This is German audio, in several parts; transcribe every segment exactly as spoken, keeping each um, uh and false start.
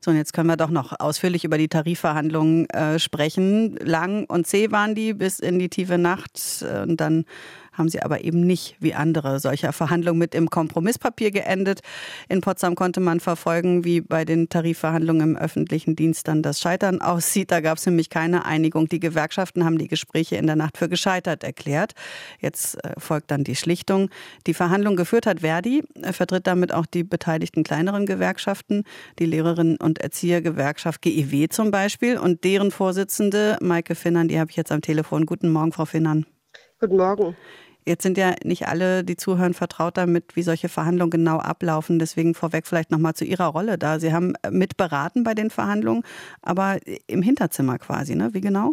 So, und jetzt können wir doch noch ausführlich über die Tarifverhandlungen äh, sprechen. Lang und zäh waren die bis in die tiefe Nacht. Und dann haben sie aber eben nicht wie andere solcher Verhandlungen mit im Kompromisspapier geendet. In Potsdam konnte man verfolgen, wie bei den Tarifverhandlungen im öffentlichen Dienst dann das Scheitern aussieht. Da gab es nämlich keine Einigung. Die Gewerkschaften haben die Gespräche in der Nacht für gescheitert erklärt. Jetzt äh, folgt dann die Schlichtung. Die Verhandlung geführt hat Verdi, er vertritt damit auch die beteiligten kleineren Gewerkschaften, die Lehrerinnen- und Erziehergewerkschaft G E W zum Beispiel und deren Vorsitzende Maike Finnern, die habe ich jetzt am Telefon. Guten Morgen, Frau Finnern. Guten Morgen. Jetzt sind ja nicht alle, die zuhören, vertraut damit, wie solche Verhandlungen genau ablaufen. Deswegen vorweg vielleicht noch mal zu Ihrer Rolle da. Sie haben mitberaten bei den Verhandlungen, aber im Hinterzimmer quasi, ne? Wie genau?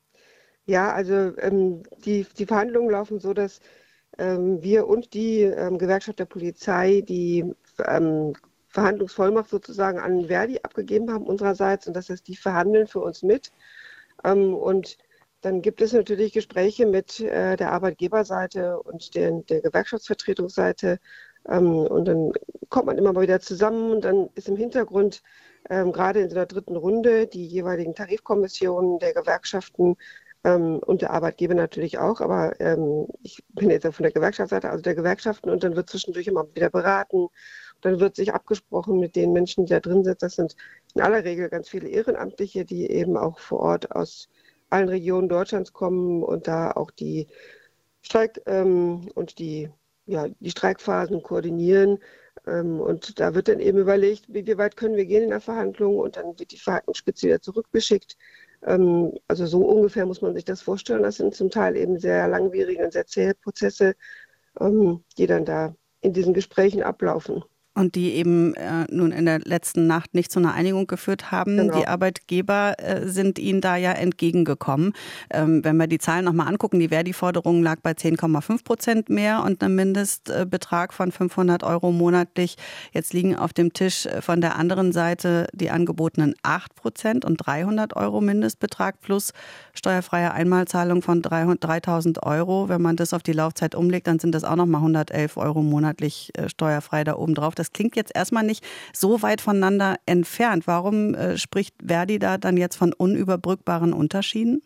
Ja, also ähm, die, die Verhandlungen laufen so, dass ähm, wir und die ähm, Gewerkschaft der Polizei die ähm, Verhandlungsvollmacht sozusagen an Verdi abgegeben haben unsererseits. Und das heißt, die verhandeln für uns mit. Ähm, und Dann gibt es natürlich Gespräche mit äh, der Arbeitgeberseite und der, der Gewerkschaftsvertretungsseite. Ähm, und dann kommt man immer mal wieder zusammen. Und dann ist im Hintergrund ähm, gerade in so einer dritten Runde die jeweiligen Tarifkommissionen der Gewerkschaften ähm, und der Arbeitgeber natürlich auch. Aber ähm, ich bin jetzt ja von der Gewerkschaftsseite, also der Gewerkschaften. Und dann wird zwischendurch immer wieder beraten. Dann wird sich abgesprochen mit den Menschen, die da drin sind. Das sind in aller Regel ganz viele Ehrenamtliche, die eben auch vor Ort aus allen Regionen Deutschlands kommen und da auch die Streik ähm, und die, ja, die Streikphasen koordinieren. Ähm, und da wird dann eben überlegt, wie, wie weit können wir gehen in der Verhandlung, und dann wird die Verhandlungsspitze wieder zurückgeschickt. Ähm, also so ungefähr muss man sich das vorstellen. Das sind zum Teil eben sehr langwierige und sehr zähe Prozesse, ähm, die dann da in diesen Gesprächen ablaufen. Und die eben äh, nun in der letzten Nacht nicht zu einer Einigung geführt haben. Genau. Die Arbeitgeber äh, sind ihnen da ja entgegengekommen. Ähm, wenn wir die Zahlen nochmal angucken, die Verdi-Forderung lag bei zehn Komma fünf Prozent mehr und einem Mindestbetrag von fünfhundert Euro monatlich. Jetzt liegen auf dem Tisch von der anderen Seite die angebotenen acht Prozent und dreihundert Euro Mindestbetrag plus steuerfreie Einmalzahlung von dreitausend Euro. Wenn man das auf die Laufzeit umlegt, dann sind das auch nochmal hundertelf Euro monatlich äh, steuerfrei da oben drauf. Das klingt jetzt erstmal nicht so weit voneinander entfernt. Warum äh, spricht Verdi da dann jetzt von unüberbrückbaren Unterschieden?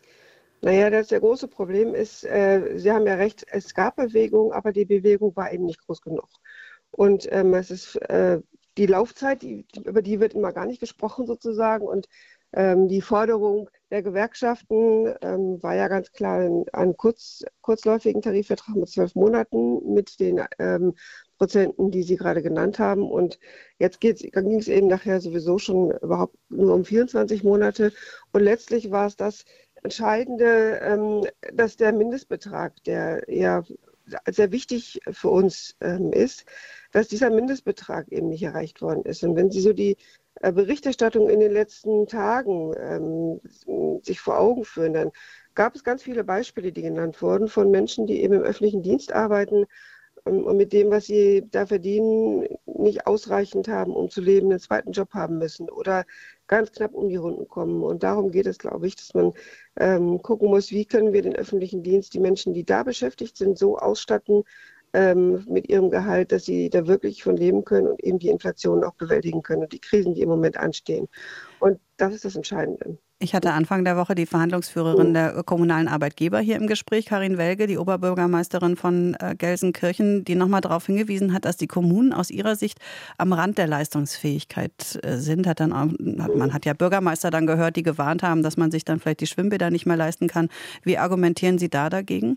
Naja, das der große Problem ist, äh, Sie haben ja recht, es gab Bewegung, aber die Bewegung war eben nicht groß genug. Und ähm, es ist äh, die Laufzeit, die, über die wird immer gar nicht gesprochen sozusagen. Und ähm, die Forderung der Gewerkschaften ähm, war ja ganz klar ein, ein kurz, kurzläufigen Tarifvertrag mit zwölf Monaten mit den ähm, Prozenten, die Sie gerade genannt haben. Und jetzt ging es eben nachher sowieso schon überhaupt nur um vierundzwanzig Monate. Und letztlich war es das Entscheidende, ähm, dass der Mindestbetrag, der ja sehr wichtig für uns ähm, ist, dass dieser Mindestbetrag eben nicht erreicht worden ist. Und wenn Sie so die äh, Berichterstattung in den letzten Tagen ähm, sich vor Augen führen, dann gab es ganz viele Beispiele, die genannt wurden von Menschen, die eben im öffentlichen Dienst arbeiten ähm, und mit dem, was sie da verdienen, nicht ausreichend haben, um zu leben, einen zweiten Job haben müssen oder ganz knapp um die Runden kommen. Und darum geht es, glaube ich, dass man ähm, gucken muss, wie können wir den öffentlichen Dienst, die Menschen, die da beschäftigt sind, so ausstatten ähm, mit ihrem Gehalt, dass sie da wirklich von leben können und eben die Inflation auch bewältigen können und die Krisen, die im Moment anstehen. Und das ist das Entscheidende. Ich hatte Anfang der Woche die Verhandlungsführerin der kommunalen Arbeitgeber hier im Gespräch, Karin Welge, die Oberbürgermeisterin von Gelsenkirchen, die nochmal darauf hingewiesen hat, dass die Kommunen aus ihrer Sicht am Rand der Leistungsfähigkeit sind. Hat dann auch, man hat ja Bürgermeister dann gehört, die gewarnt haben, dass man sich dann vielleicht die Schwimmbäder nicht mehr leisten kann. Wie argumentieren Sie da dagegen?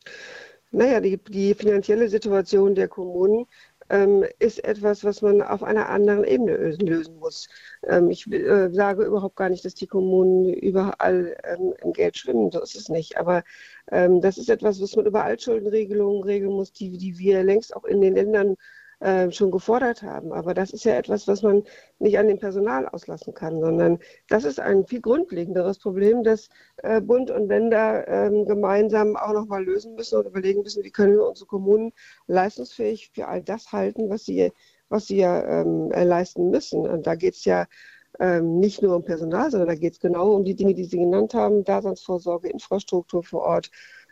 Naja, die, die finanzielle Situation der Kommunen ähm, ist etwas, was man auf einer anderen Ebene lösen muss. Ähm, ich äh, sage überhaupt gar nicht, dass die Kommunen überall ähm, im Geld schwimmen, so ist es nicht. Aber ähm, das ist etwas, was man über Altschuldenregelungen regeln muss, die, die wir längst auch in den Ländern äh, schon gefordert haben. Aber das ist ja etwas, was man nicht an dem Personal auslassen kann, sondern das ist ein viel grundlegenderes Problem, das äh, Bund und Länder äh, gemeinsam auch nochmal lösen müssen und überlegen müssen, wie können wir unsere Kommunen leistungsfähig für all das halten, was sie, was sie ja ähm, leisten müssen. Und da geht es ja ähm, nicht nur um Personal, sondern da geht es genau um die Dinge, die Sie genannt haben, Daseinsvorsorge, Infrastruktur vor Ort,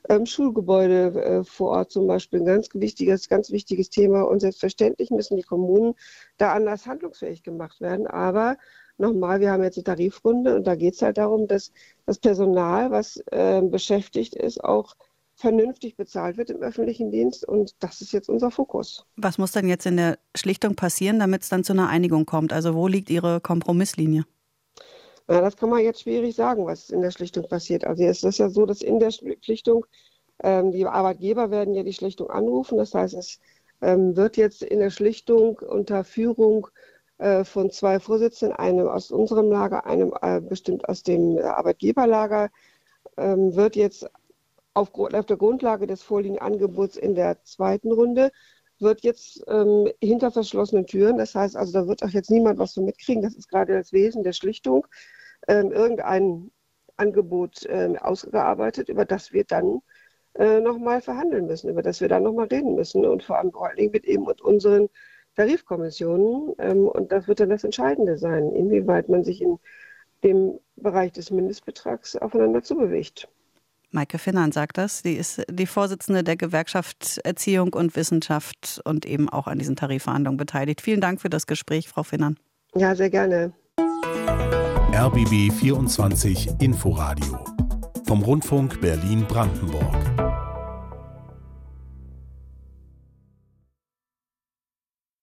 Ähm, Schulgebäude äh, vor Ort zum Beispiel, ein ganz wichtiges, ganz wichtiges Thema. Und selbstverständlich müssen die Kommunen da anders handlungsfähig gemacht werden. Aber nochmal, wir haben jetzt eine Tarifrunde und da geht es halt darum, dass das Personal, was äh, beschäftigt ist, auch vernünftig bezahlt wird im öffentlichen Dienst. Und das ist jetzt unser Fokus. Was muss dann jetzt in der Schlichtung passieren, damit es dann zu einer Einigung kommt? Also wo liegt Ihre Kompromisslinie? Na, das kann man jetzt schwierig sagen, was in der Schlichtung passiert. Also es ist ja so, dass in der Schlichtung ähm, die Arbeitgeber werden ja die Schlichtung anrufen. Das heißt, es ähm, wird jetzt in der Schlichtung unter Führung äh, von zwei Vorsitzenden, einem aus unserem Lager, einem äh, bestimmt aus dem Arbeitgeberlager, ähm, wird jetzt auf, auf der Grundlage des vorliegenden Angebots in der zweiten Runde wird jetzt ähm, hinter verschlossenen Türen, das heißt also, da wird auch jetzt niemand was von mitkriegen, das ist gerade das Wesen der Schlichtung, ähm, irgendein Angebot ähm, ausgearbeitet, über das wir dann äh, nochmal verhandeln müssen, über das wir dann nochmal reden müssen und vor allem vor allen Dingen mit eben und unseren Tarifkommissionen ähm, und das wird dann das Entscheidende sein, inwieweit man sich in dem Bereich des Mindestbetrags aufeinander zubewegt. Maike Finnern sagt das. Die ist die Vorsitzende der Gewerkschaft Erziehung und Wissenschaft und eben auch an diesen Tarifverhandlungen beteiligt. Vielen Dank für das Gespräch, Frau Finnern. Ja, sehr gerne. R B B vierundzwanzig Inforadio vom Rundfunk Berlin-Brandenburg.